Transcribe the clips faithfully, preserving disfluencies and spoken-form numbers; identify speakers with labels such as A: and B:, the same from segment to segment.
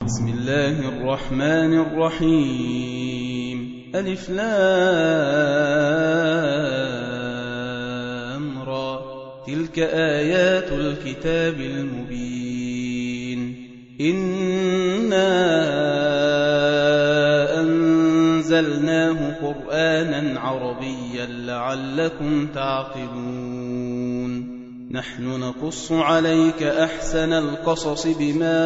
A: بسم الله الرحمن الرحيم. ألف لام را. تلك آيات الكتاب المبين. إنا أنزلناه قرآنا عربيا لعلكم تعقلون. نحن نقص عليك أحسن القصص بما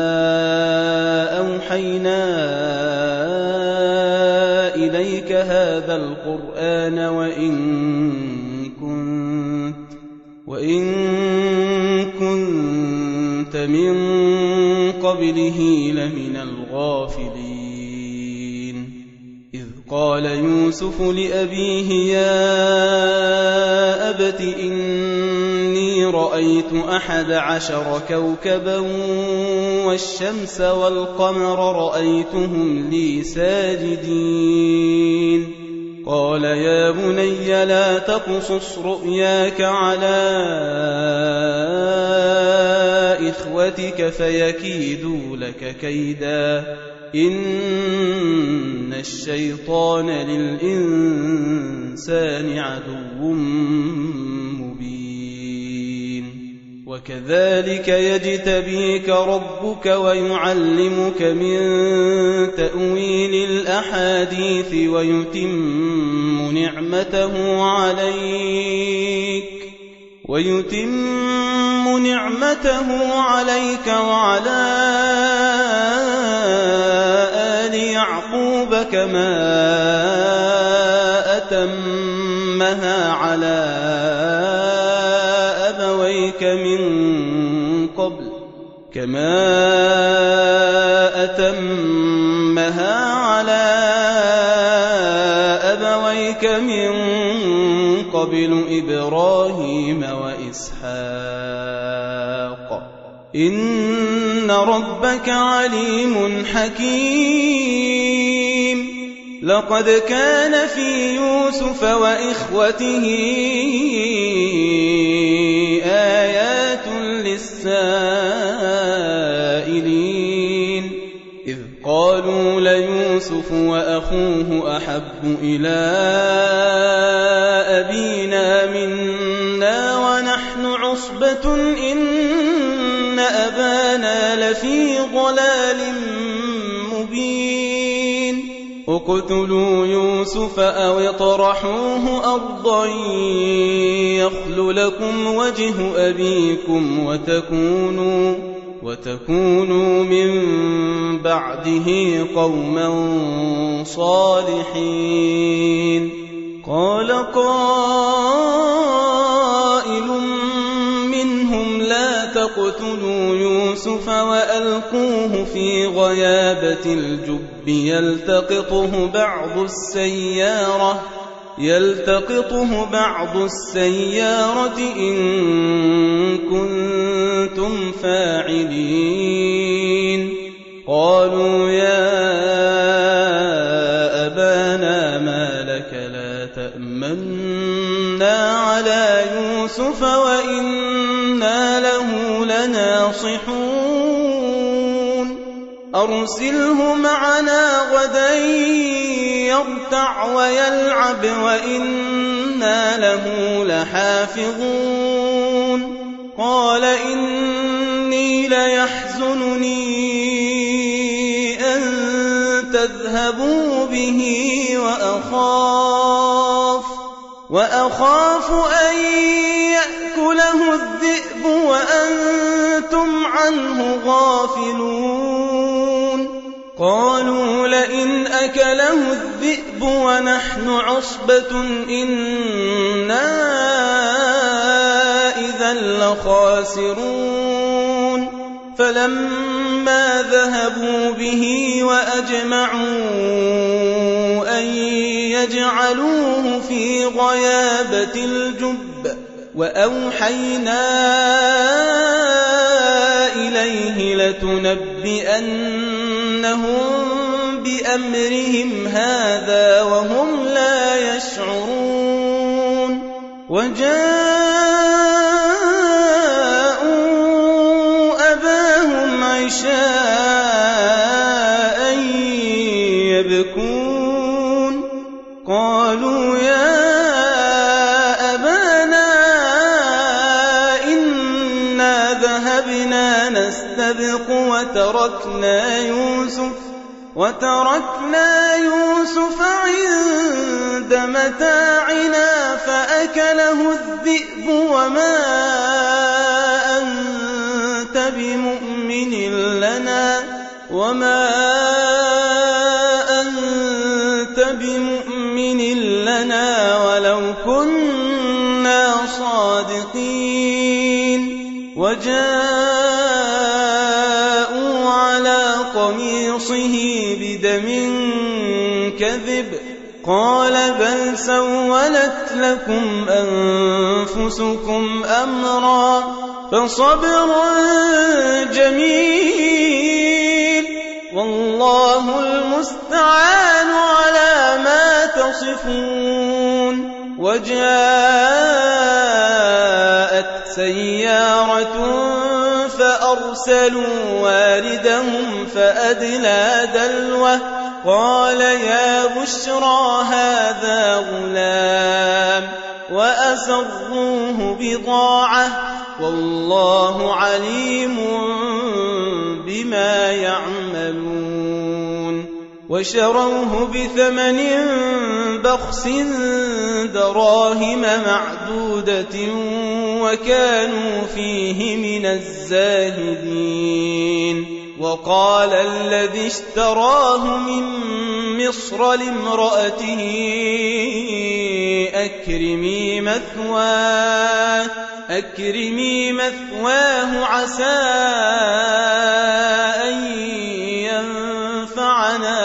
A: أوحينا إليك هذا القرآن وإن كنت, وإن كنت من قبله لمن الغافلين. إذ قال يوسف لأبيه يا أبت إني رأيت أحد عشر كوكبا والشمس والقمر رأيتهم لي ساجدين. قال يا بني لا تقصص رؤياك على إخوتك فيكيدوا لك كيدا إن الشيطان للإنسان عدو مبين. وكذلك يجتبيك ربك ويعلمك من تأويل الأحاديث ويتم نعمته عليك ويتم نعمته عليك وعلى آل يعقوب كما أتمها على أبويك من قبل كما أتمها على أبويك من قبل إبراهيم وإسحاق إن ربك عليم حكيم. لقد كان في يوسف وإخوته آيات للسائلين إذ قالوا ليوسف وأخوه أحب إلى أبينا منا ونحن عصبة إن أبانا لفي ضلال مبين. اقتلوا يوسف أو اطرحوه أرضا يخل لكم وجه أبيكم وتكونوا, وتكونوا من بعده قوما صالحين. قال قائل منهم لا تقتلوا يوسف وألقوه في غيابة الجب يلتقطه بعض السيارة يلتقطه بعض السيارة إن كنتم فاعلين. قالوا يا أبانا ما لك لا تأمنا على يوسف وإنا له لناصحون. أرسله معنا غدا يرتع ويلعب وإنا له لحافظون. قال إني ليحزنني أن تذهبوا به وأخاف, وأخاف أن يأكله الذئب وأنتم عنه غافلون. قالوا لئن أكله الذئب ونحن عصبة إنا إذا لخاسرون. فلما ذهبوا به وأجمعوا أن يجعلوه في غيابة الجب وأوحينا إليه لتنبئنهم بأمرهم هذا وهم لا يشعرون. وجاءوا أباهم عشاء يبكون قالوا يا أبانا إنا ذهبنا نستبق وتركنا يوسف وتركنا يوسف عند متاعنا فأكله الذئب وما أنت بمؤمن لنا وما أنت بمؤمن لنا ولو كنا صادقين وجاءوا على قميصه بدم كذب قال بل سولت لكم أنفسكم أمرا فصبر جميل والله المستعان على ما تصفون وجاءت سيارة فأرسلوا واردهم فأدلى دلوه قال يا بشرى هذا غلام وأسروه بضاعة والله عليم بما يعملون وشروه بثمن بخس دراهم معدودة وكانوا فيه من الزاهدين وقال الذي اشتراه من مصر لامرأته أكرمي مثواه أكرمي مثواه عسى أن ينفعنا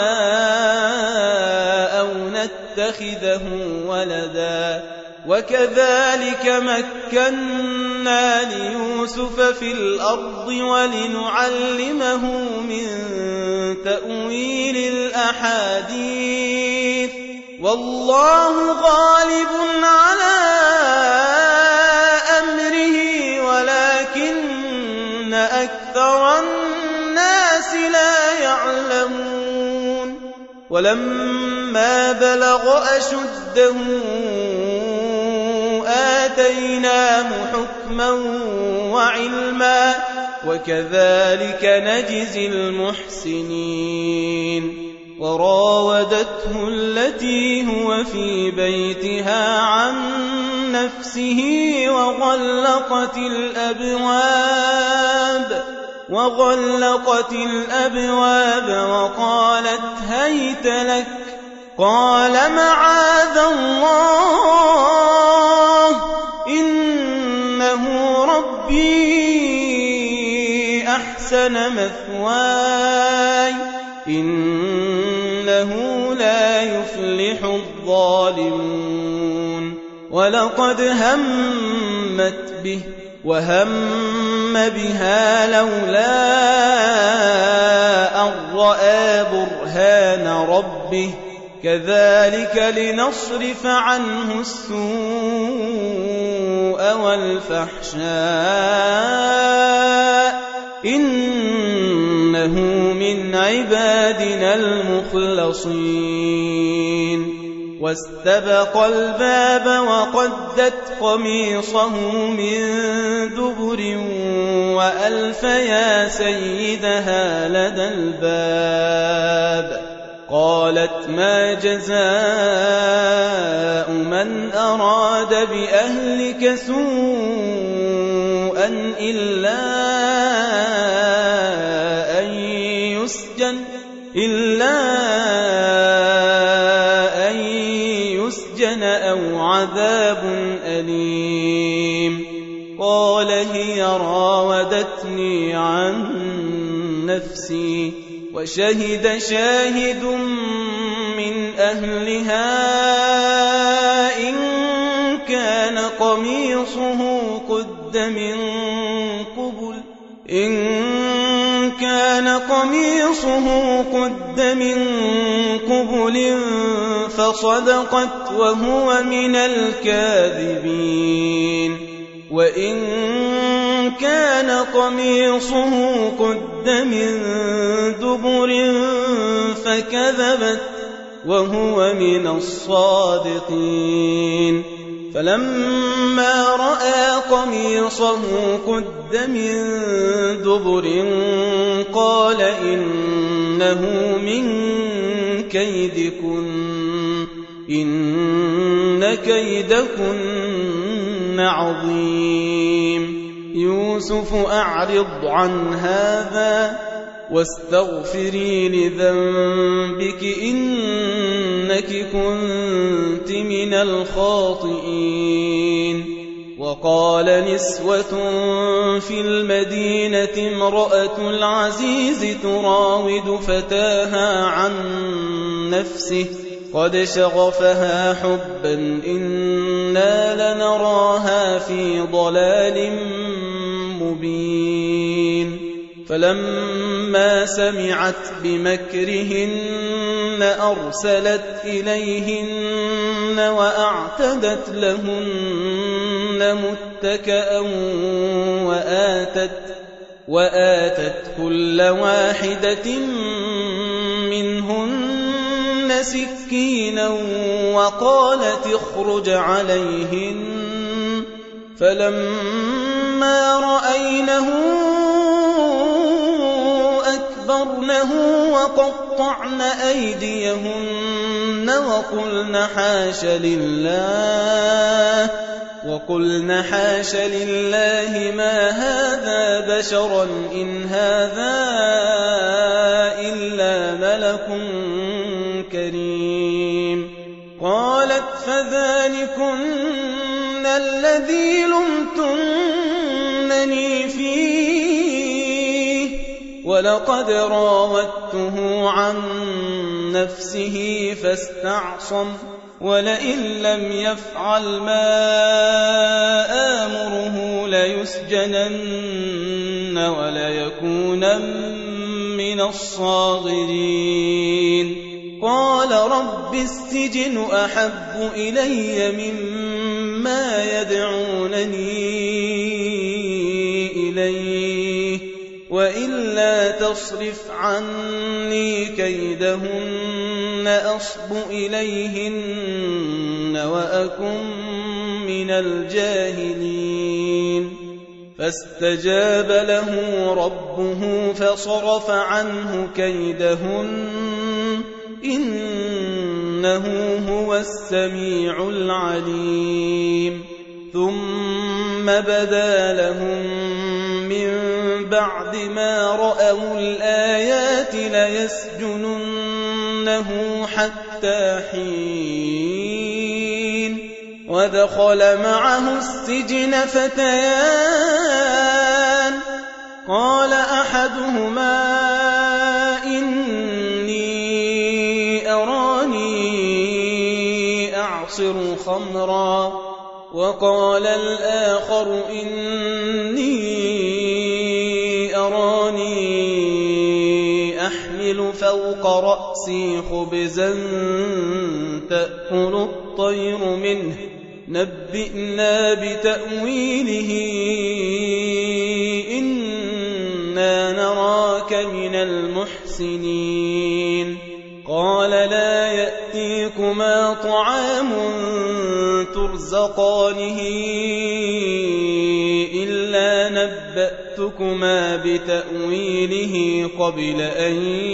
A: أو نتخذه ولدا وكذلك مكنا ليوسف في الأرض ولنعلمه من تأويل الأحاديث والله غالب على أمره ولكن أكثر الناس لا يعلمون ولما بلغ أشده آتيناه حكما وعلما وكذلك نجزي المحسنين وراودته التي هو في بيتها عن نفسه وغلقت الأبواب وغلقت الأبواب وقالت هيت لك قال معاذ الله إنه ربي أحسن مثواي إنه لا يفلح الظالمون ولقد همت به وهم بها لولا أن رأى برهان ربه كذلك لنصرف عنه السوء والفحشاء إنه من عبادنا المخلصين واستبق الباب وقدت قميصه من دبر وألف يا سيدها لدى الباب قالت ما جزاء من أراد بأهلك سوءا إلا أن يسجن إلا أن يسجن أو عذاب أليم قال هي راودتني عن نفسي وشهد شاهد من أهلها إن كان قميصه قد من قبل إن كان قميصه قد من قبل فصدقت وهو من الكاذبين وإن كان قميصه قد من دبر فكذبت وهو من الصادقين فلما رأى قميصه قد من دبر قال إنه من كيدكن إن كيدكن عظيم يوسف أعرض عن هذا واستغفري لذنبك إنك كنت من الخاطئين وقال نسوة في المدينة امرأة العزيز تراود فتاها عن نفسه قد شغفها حبا إنا لنراها في ضلال مبين فلما سمعت بمكرهن أرسلت إليهن وأعتدت لهن متكأ وآتت, وآتت كل واحدة منهن سكينا وقالت اخرج عليهن فلما رأينه أكبرنه وقطعن أيديهن وقلن حاش لله وقلن حاش لله ما هذا بشرا إن هذا إلا ملك كريم قالت فذلكن الذي لمتنني فيه ولقد راودته عن نفسه فاستعصم ولئن لم يفعل ما آمره ليسجنن وليكونن من الصاغرين قال رب السجن أحب إلي مما يدعونني إليه وإلا تصرف عني كيدهن أصب إليهن وأكن من الجاهلين فاستجاب له ربه فصرف عنه كيدهن إنه هو السميع العليم ثم بدا لهم من بعد ما رأوا الآيات ليسجننه حتى حين ودخل معه السجن فتيان قال أحدهما إني أراني أعصر خمرا وقال الآخر إني أراني أحمل فوق رأسي خبزا تأكل الطير منه نبئنا بتأويله إنا نراك من المحسنين قال لا يأتيكما طعام ترزقانه إلا نبأتكما بتأويله قبل أن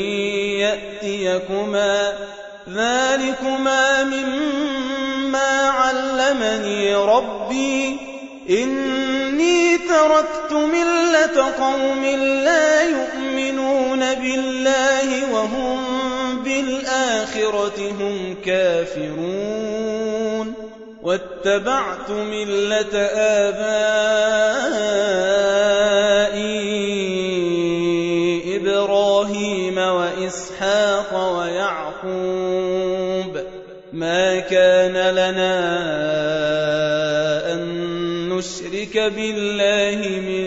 A: يأتيكما ذلكما مما علمني ربي إني تركت ملة قوم لا يؤمنون بالله وهم بالآخرة هم كافرون واتبعت ملة آبائي إبراهيم وإسحاق ويعقوب ما كان لنا أن نشرك بالله من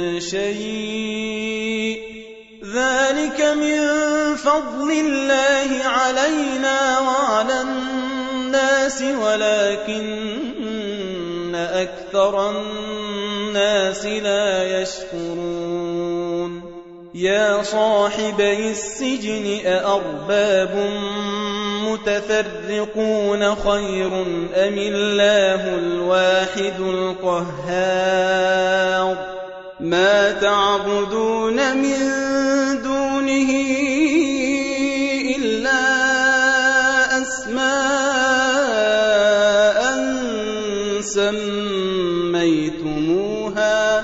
A: شيء ذلك من فضل الله علينا وعلى الناس ولكن أكثر الناس لا يشكرون يا صاحبي السجن أأرباب متفرقون خير أم الله الواحد القهار ما تعبدون من دونه إلا أسماء سميتموها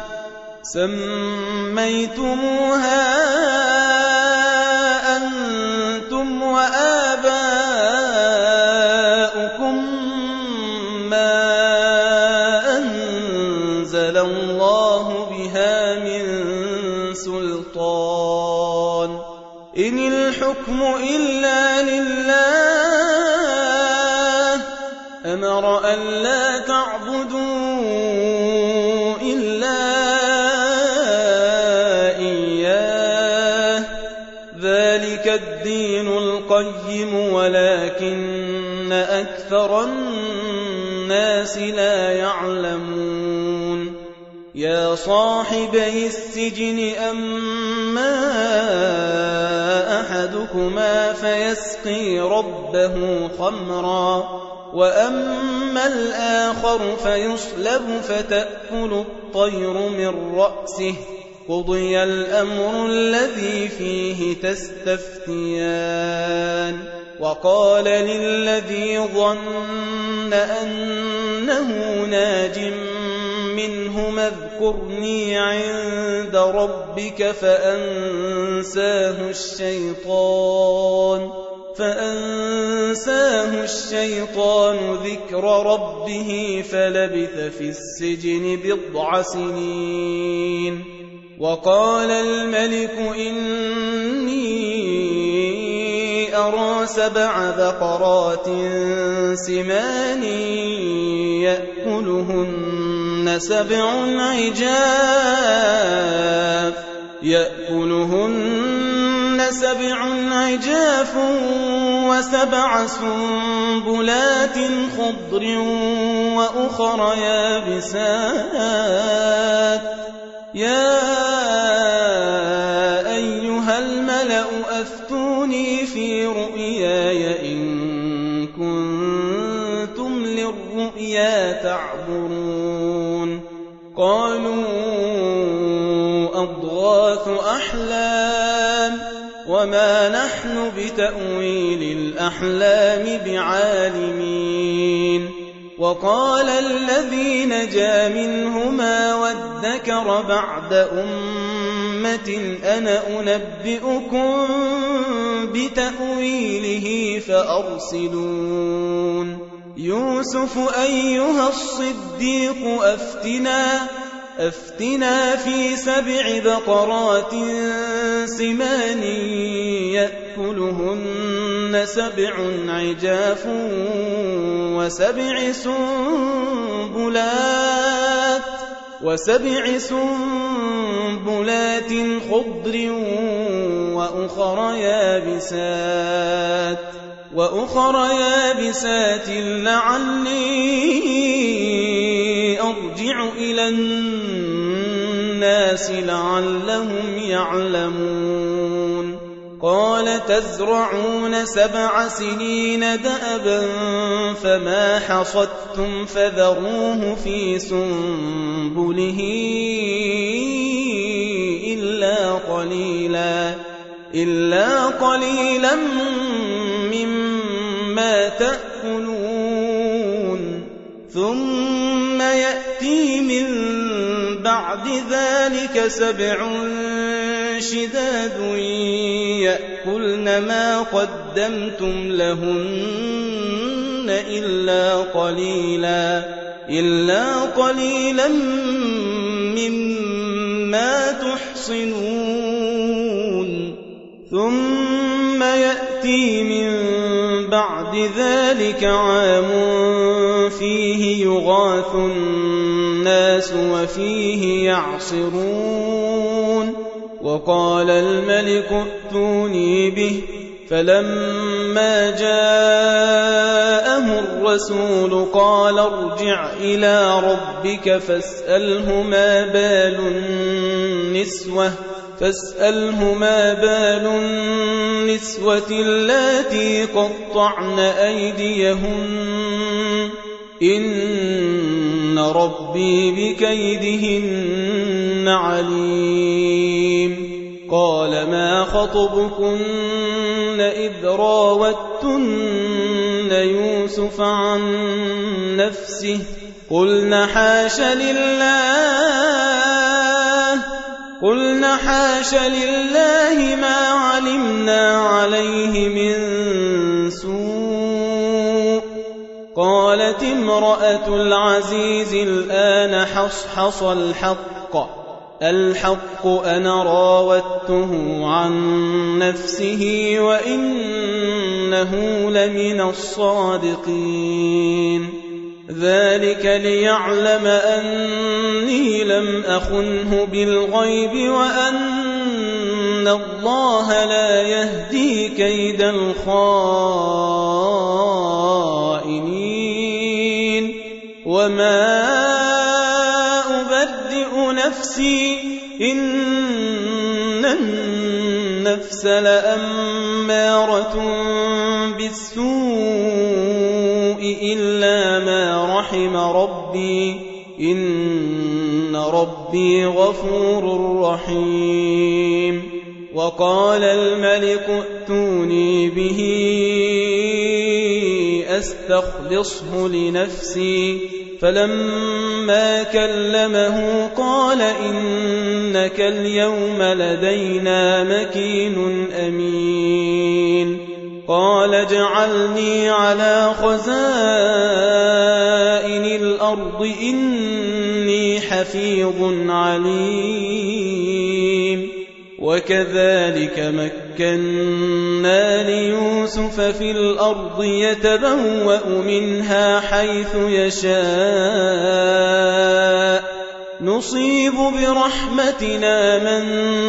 A: سميتموها أنتم وآباؤكم ما أنزل الله بها من سلطان إن الحكم إلا لله أمر ألا تعبدوا إلا إياه ذلك الدين القيم ولكن أكثر الناس لا يعلمون يا صاحبي السجن أما أحدكما فيسقي ربه خمرا وأما الآخر فيصلب فتأكل الطير من رأسه قضي الأمر الذي فيه تستفتيان وقال للذي ظن أنه ناج منهما اذكرني عند ربك فأنساه الشيطان فأنساه الشيطان ذكر ربه فلبث في السجن بضع سنين وقال الملك إني أرى سبع بقرات سمان يأكلهن سبع عجاف يأكلهن سبع عجاف وسبع سنبلات خضر وأخر يابسات يا أيها الملأ أفتوني في رؤياي إن كنتم للرؤيا تعبرون قالوا أضغاث أحلام وما نحن بتأويل الأحلام بعالمين وقال الذي نجا منهما وادكر بعد أمة أنا أنبئكم بتأويله فأرسلون يوسف أيها الصديق أفتنا أفتنا في سبع بقرات سمان يأكلهن سبع عجاف وسبع سنبلات وسبع سنبلات خضر وأخر يابسات وأخر يابسات لعلي أرجع إلى الناس لعلهم يعلمون قال تزرعون سبع سنين دأبا فما حصدتم فذروه في سنبله إلا قليلا إلا قليلا مما تأكلون ثم يأتي من بعد ذلك سبع شداد يأكلن ما قدمتم لهن إلا قليلا إلا قليلا مما تحصنون ثم يأتي من بعد ذلك عام فيه يغاث الناس وفيه يعصرون وقال الملك ائتوني به فلما جاءه الرسول قال ارجع إلى ربك فاسأله ما بال النسوة فاسأله ما بال النسوة اللاتي قطعن أيديهن إن ربي بكيدهن عليم قال ما خطبكن إذ راوتن يوسف عن نفسه قلن حاش لله قلن حاش لله ما علمنا عليه من سوء قالت امرأة العزيز الآن حصحص الحق الحق أنا راودته عن نفسه وإنه لمن الصادقين ذلك ليعلم أني لم أخنه بالغيب وأن الله لا يهدي كيد الخائنين وما أبرئ نفسي إن النفس لأمارة بالسوء إلا ما رحم ربي إن ربي غفور رحيم وقال الملك ائتوني به أستخلصه لنفسي فلما كلمه قال إنك اليوم لدينا مكين أمين قال اجعلني على خزائن الأرض إني حفيظ عليم وكذلك مكنا ليوسف في الأرض يتبوأ منها حيث يشاء نصيب برحمتنا من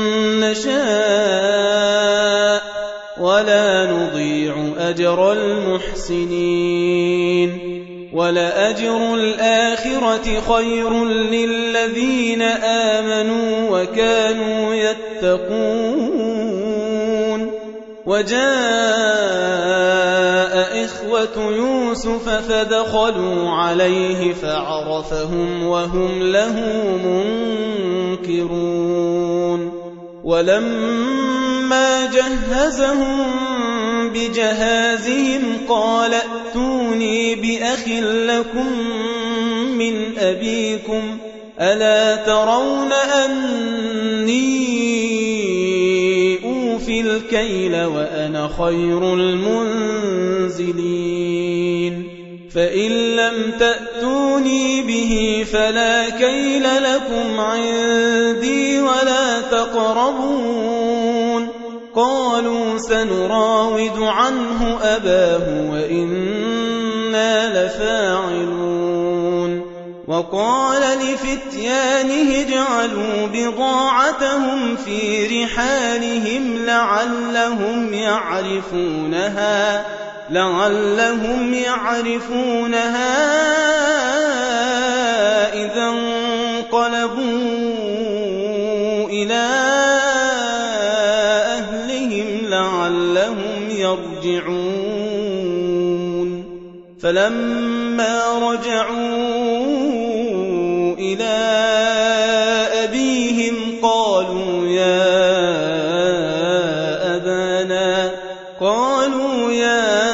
A: نشاء ولا نضيع أجر المحسنين ولأجر الآخرة خير للذين آمنوا وكانوا يتقون وجاء إخوة يوسف فدخلوا عليه فعرفهم وهم له منكرون ولما جهزهم بجهازهم قال ائتوني بأخ لكم من أبيكم ألا ترون أني أوفي الكيل وأنا خير المنزلين فإن لم تأتوني به فلا كيل لكم عندي ولا تقربون قالوا سنراود عنه أباه وإنا لفاعلون وقال لفتيانه اجعلوا بضاعتهم في رحالهم لعلهم يعرفونها لعلهم يعرفونها إذا انقلبوا إلى أهلهم لعلهم يرجعون فلما رجعوا إلى أبيهم قالوا يا أبانا قالوا يا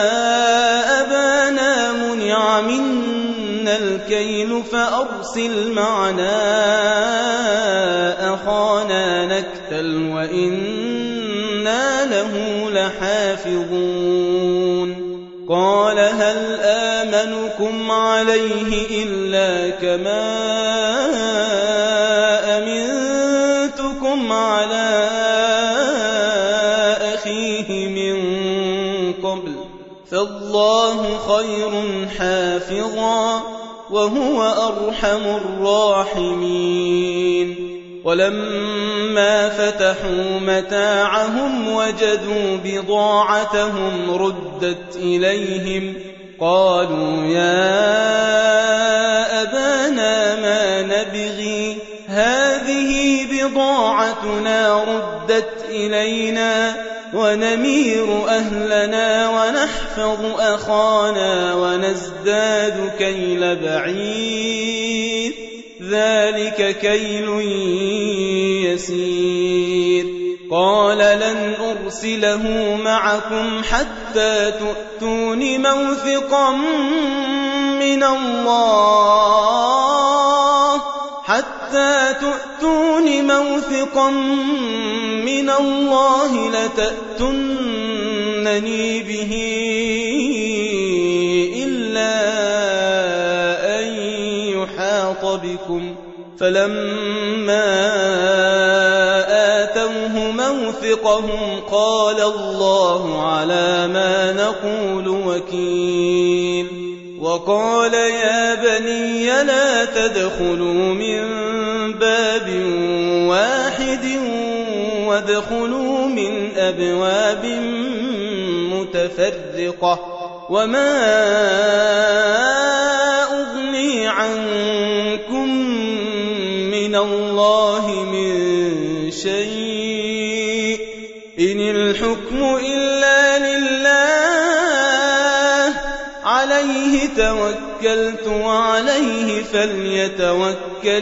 A: أبانا منع منا الكيل فأرسل معنا أخانا نكتل وإنا له لحافظون قال هل آمنكم عليه إلا كما أمنتكم على أخيه من قبل فالله خير حافظا وهو أرحم الراحمين ولما فتحوا متاعهم وجدوا بضاعتهم ردت إليهم قالوا يا أبانا ما نبغي هذه بضاعتنا ردت إلينا ونمير أهلنا ونحفظ أخانا ونزداد كيل بعير ذلك كيل يسير قال لن أرسله معكم حتى تؤتون موثقا من الله حتى تؤتون موثقا من الله لتأتونني به إلا أن يحاط بكم فلما آتوه موثقهم قال الله على ما نقول وكيل وقال يا بني لا تدخلوا من باب واحد وادخلوا من أبواب متفرقة وما أغني عنكم من الله من شيء إن الحكم إلا لله عليه توكلت وعليه فليتوكل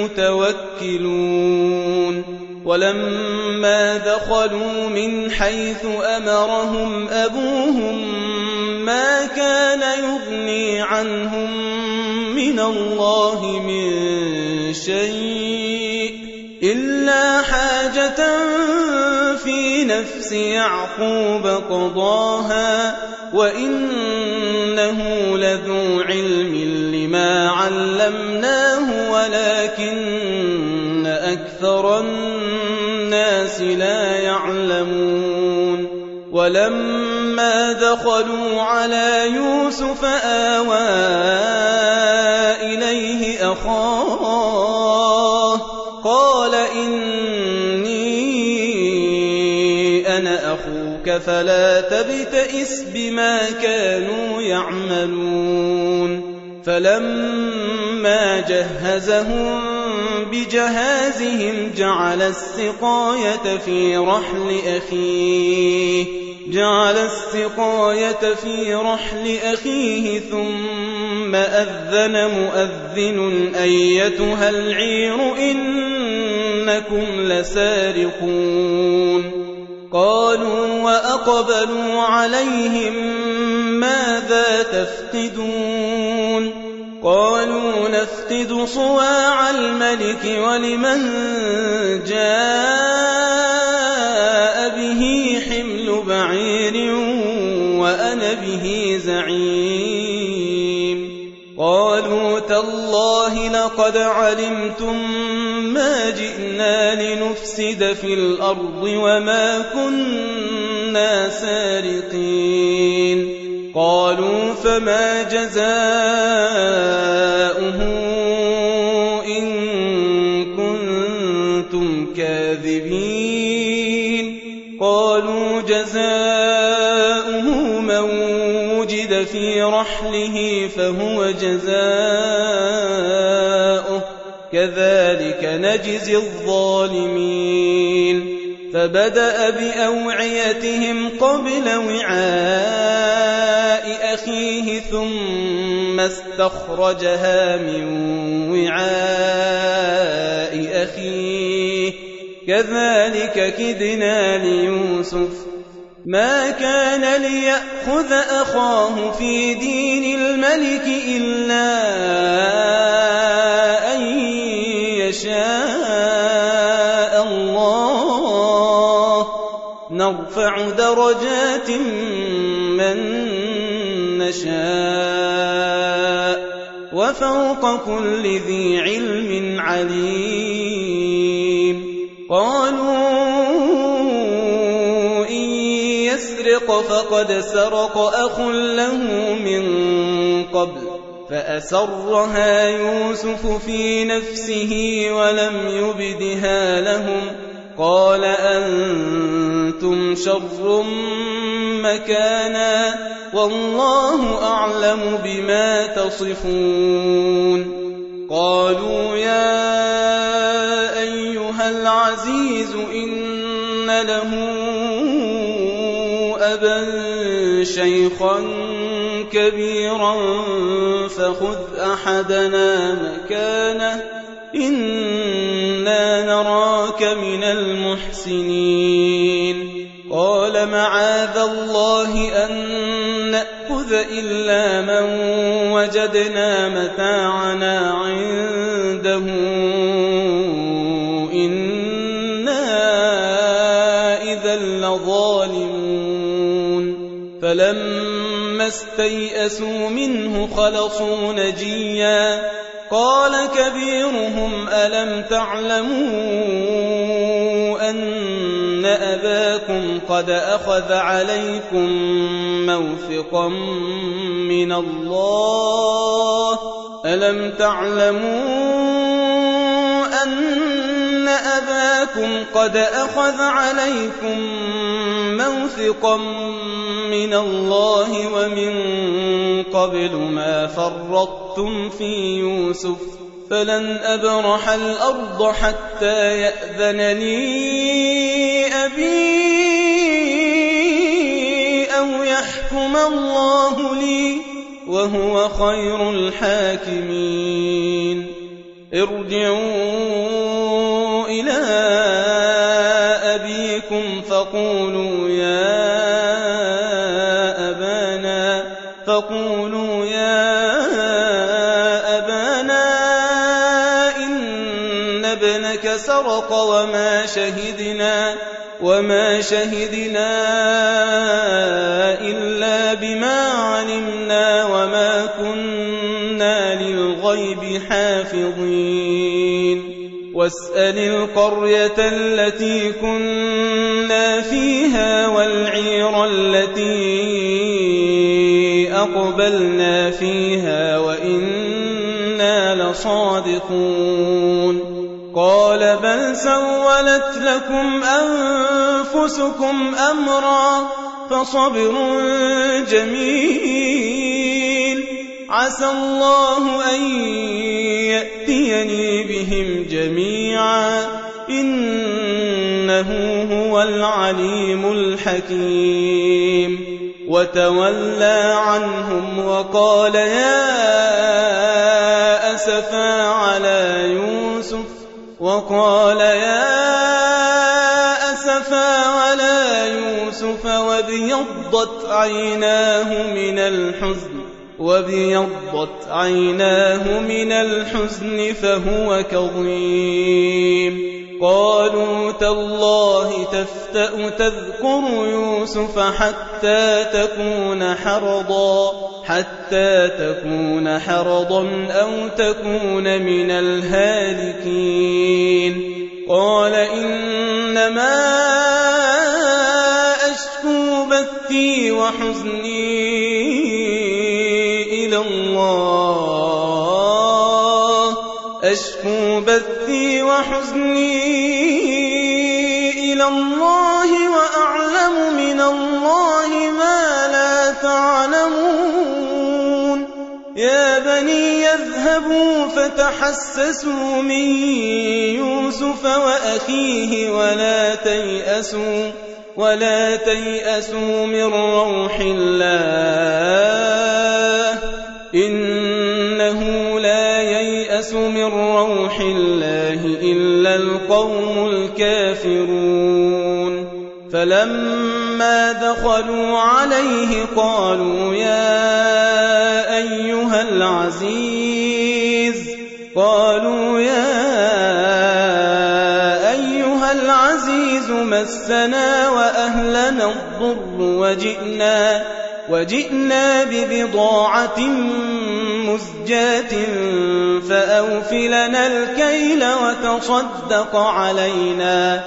A: المتوكلون ولما دخلوا من حيث أمرهم أبوهم ما كان يغني عنهم من الله من شيء إلا حاجة في نفس يعقوب قضاها وإنه لذو علم لما علمناه ولكن أكثر الناس لا يعلمون ولما دخلوا على يوسف آوى إليه أخاه قال إني أنا أخوك فلا تبتئس بما كانوا يعملون فلما جهزهم بجهازهم جعل السقاية في رحل أخيه جعل السقاية في رحل أخيه ثم أذن مؤذن أيتها العير إنكم لسارقون قالوا وأقبلوا عليهم ماذا تفقدون قالوا نفقد صواع الملك ولمن جاء به حمل بعير وأنا به زعيم قالوا تالله لقد علمتم ما جئنا لنفسد في الأرض وما كنا سارقين قالوا فما جزاؤه إن كنتم كاذبين قالوا جزاؤه من وجد في رحله فهو جزاؤه كذلك نجزي الظالمين فبدأ بأوعيتهم قبل وعاء أخيه ثم استخرجها من وعاء أخيه كذلك كدنا ليوسف ما كان ليأخذ أخاه في دين الملك إلا أن يشاء الله نرفع درجات من نشاء وفوق كل ذي علم عليم قالوا إن يسرق فقد سرق أخ له من قبل فأسرها يوسف في نفسه ولم يبدها لهم قال أنتم شر مكانا والله أعلم بما تصفون قالوا يا أيها العزيز إن له أبا شيخا كبيرا فخذ أحدنا مكانه إنا نراك من المحسنين قال معاذ الله أن نأخذ إلا من وجدنا متاعنا عنده إنا إذا لظالمون فلما استيئسوا منه خلصوا نجيا قال كبيرهم ألم تعلموا أن أباكم قد أخذ عليكم موثقا من الله ألم تعلموا أن أباكم قد أخذ عليكم موثقا من الله ومن قبل ما فرطتم في يوسف فلن أبرح الأرض حتى يأذن لي أبي أو يحكم الله لي وهو خير الحاكمين ارجعوا إلى أبيكم فقولوا يا أبانا فقولوا يا أبانا إن ابنك سرق وما شهدنا وما شهدنا إلا بما علمنا وما كنا للغيب حافظين واسأل القرية التي كنا فيها والعير التي أقبلنا فيها وإنا لصادقون قال بل سولت لكم أنفسكم أمرا فصبر جميل عسى الله أن يأتيني بهم جميعا إنه هو العليم الحكيم وتولى عنهم وقال يا أسفا على يوسف وقال يا أسفا على يوسف وابيضت عيناه من الحزن وابيضت عيناه من الحزن فهو كظيم قالوا تالله تفتأ تذكر يوسف حتى تكون حرضا حتى تكون حرضا أو تكون من الهالكين قال إنما أشكو بثي وحزني إلى الله أشكو بثي وحزني إلى الله وأعلم من الله ما لا تعلمون يا بني يذهبوا فتحسسوا من يوسف وأخيه ولا تيأسوا ولا تيأسوا من روح الله إنه لا ييأس من روح الله إلا القوم الكافرون فلما دخلوا عليه قالوا يا أيها العزيز قالوا يا أيها العزيز مسنا وأهلنا الضر وجئنا وجئنا ببضاعة مزجاة فأوفلنا الكيل وتصدق علينا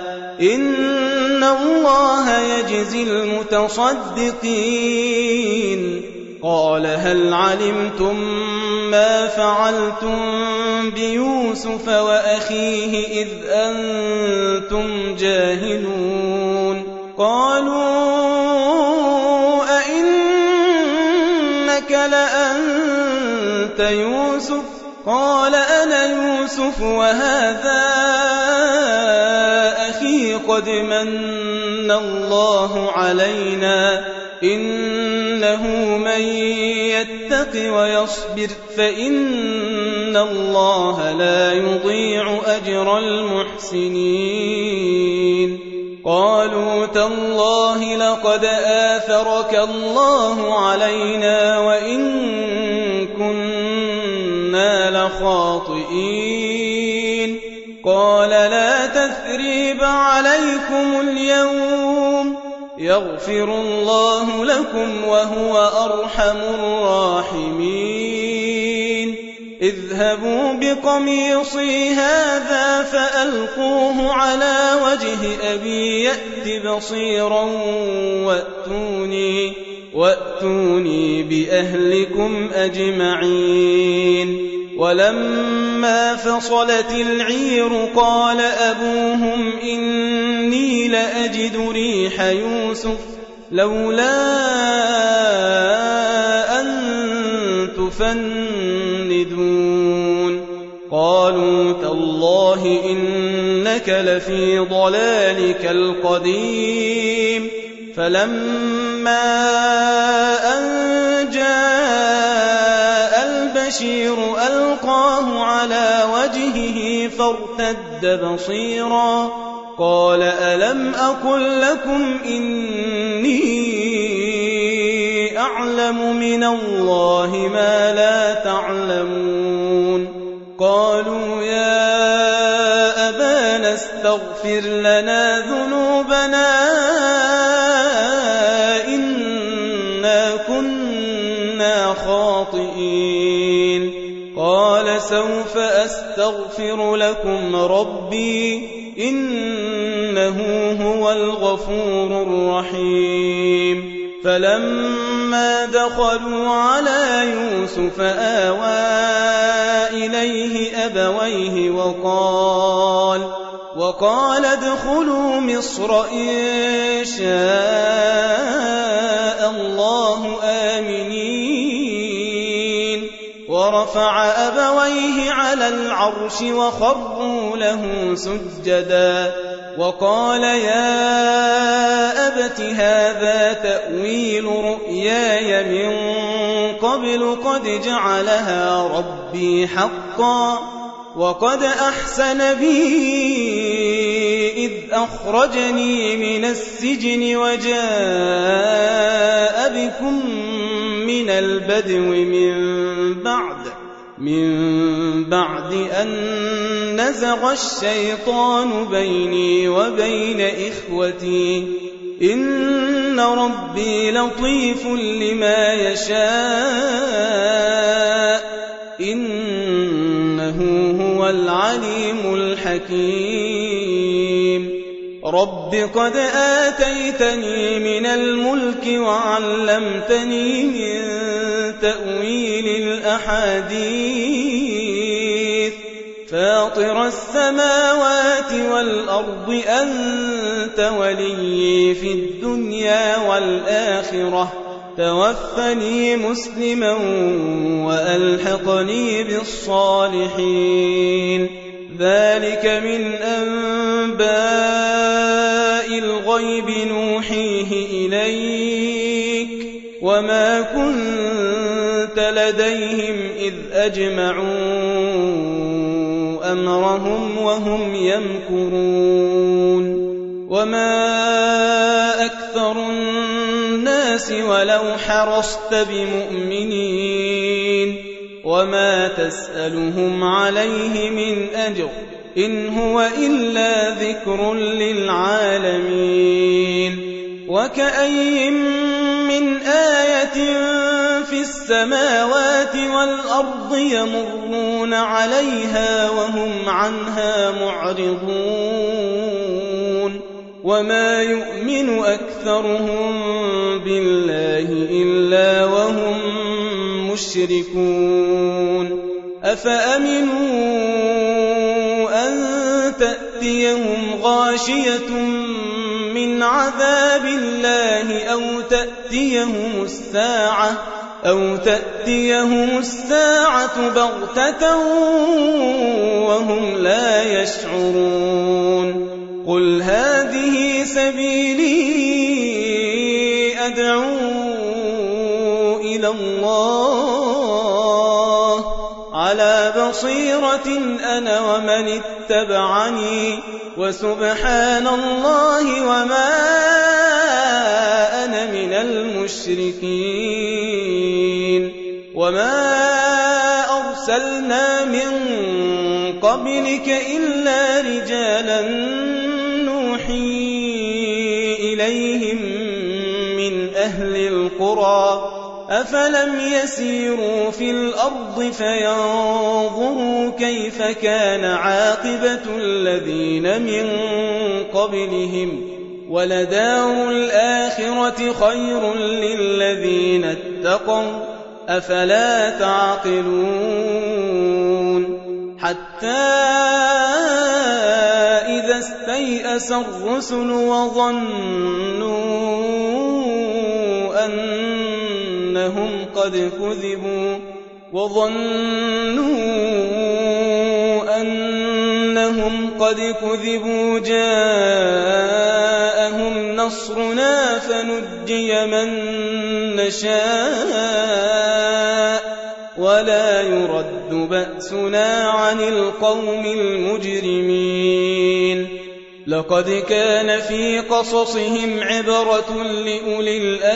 A: إن الله يجزي المتصدقين قال هل علمتم ما فعلتم بيوسف وأخيه إذ أنتم جاهلون قالوا أئنك لأنت يوسف قال أنا يوسف وهذا أخي قد من الله علينا إنه من يتق ويصبر فإن الله لا يضيع أجر المحسنين قالوا تالله لقد آثرك الله علينا وإن كنا لخاطئين قال لا تثريب عليكم اليوم يغفر الله لكم وهو أرحم الراحمين اذهبوا بقميصي هذا فألقوه على وجه أبي يأت بصيرا وأتوني, وأتوني بأهلكم أجمعين ولما فصلت العير قال أبوهم إني لأجد ريح يوسف لولا أن تفندون قالوا تالله إنك لفي ضلالك القديم فلما أن جاء البشير ألقاه على وجهه فارتد بصيرا قال ألم أقل لكم إني أعلم من الله ما لا تعلمون قالوا يا أبانا استغفر لنا ذنوبنا إنا كنا خاطئين قال سوف أستغفر لكم ربي إنه هو الغفور الرحيم فلما دخلوا على يوسف آوى إليه أبويه وقال وقال ادخلوا مصر إن شاء الله آمنين ورفع أبويه على العرش وخروا له سجدا وقال يا أبت هذا تأويل رؤياي من قبل قد جعلها ربي حقا وقد أحسن بي إذ أخرجني من السجن وجاء بكم من البدو من بعد من بعد أن نزغ الشيطان بيني وبين إخوتي إن ربي لطيف لما يشاء إنه هو العليم الحكيم رب قد آتيتني من الملك وعلمتني من تأويل الأحاديث فاطر السماوات والأرض أنت ولي في الدنيا والآخرة توفني مسلما وألحقني بالصالحين ذلك من أنباء الغيب نوحيه إليك وما كنت لديهم إذ أجمعوا أمرهم وهم يمكرون وما أكثر الناس ولو حرصت بمؤمنين وما تسألهم عليه من أجر إن هو إلا ذكر للعالمين وكأي من آية في السماوات والأرض يمرون عليها وهم عنها معرضون وما يؤمن أكثرهم بالله إلا وهم مشركون أفأمنوا أن تأتيهم غاشية من عذاب الله أو تأتيهم الساعة أو تأتيهم الساعة بغتة وهم لا يشعرون قل هذه سبيلي أدعو إلى الله على بصيرة أنا ومن اتبعني وسبحان الله وما أنا من المشركين وما أرسلنا من قبلك إلا رجالا نوحي إليهم من أهل القرى أفلم يسيروا في الأرض فينظروا كيف كان عاقبة الذين من قبلهم ولدار الآخرة خير للذين اتقوا أفلا تعقلون حتى إذا استيأس الرسل وظنوا أنهم قد كذبوا وظنوا أنهم قد كذبوا جاءهم نصرنا فنجي من نشاء ولا يرد بأسنا عن القوم المجرمين لقد كان في قصصهم عبرة لأولي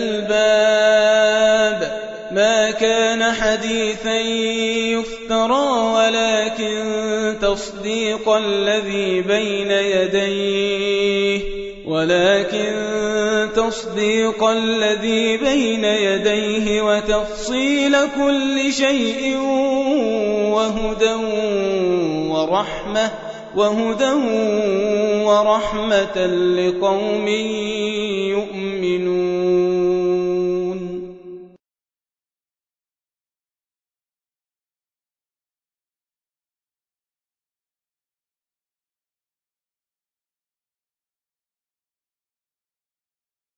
A: الألباب ما كان حديثا يفترى ولكن تصديق الذي بين يديه ولكن تصديق الذي بين يديه وتفصيل كل شيء وهدى ورحمة وهدى ورحمة لقوم يؤمنون